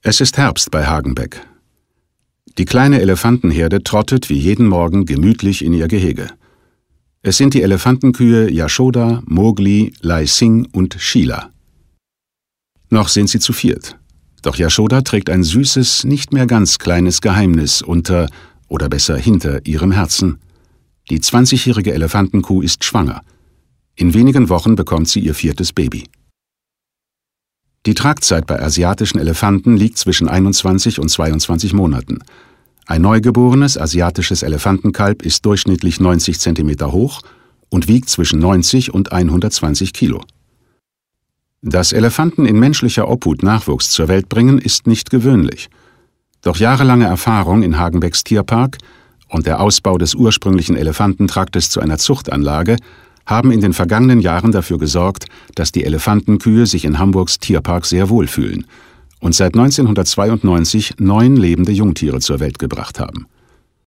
Es ist Herbst bei Hagenbeck. Die kleine Elefantenherde trottet wie jeden Morgen gemütlich in ihr Gehege. Es sind die Elefantenkühe Yashoda, Mowgli, Lai Sing und Sheila. Noch sind sie zu viert. Doch Yashoda trägt ein süßes, nicht mehr ganz kleines Geheimnis unter, oder besser hinter, ihrem Herzen. Die 20-jährige Elefantenkuh ist schwanger. In wenigen Wochen bekommt sie ihr 4. Baby. Die Tragzeit bei asiatischen Elefanten liegt zwischen 21 und 22 Monaten. Ein neugeborenes asiatisches Elefantenkalb ist durchschnittlich 90 cm hoch und wiegt zwischen 90 und 120 Kilo. Dass Elefanten in menschlicher Obhut Nachwuchs zur Welt bringen, ist nicht gewöhnlich. Doch jahrelange Erfahrung in Hagenbecks Tierpark und der Ausbau des ursprünglichen Elefantentraktes zu einer Zuchtanlage haben in den vergangenen Jahren dafür gesorgt, dass die Elefantenkühe sich in Hamburgs Tierpark sehr wohlfühlen und seit 1992 9 lebende Jungtiere zur Welt gebracht haben.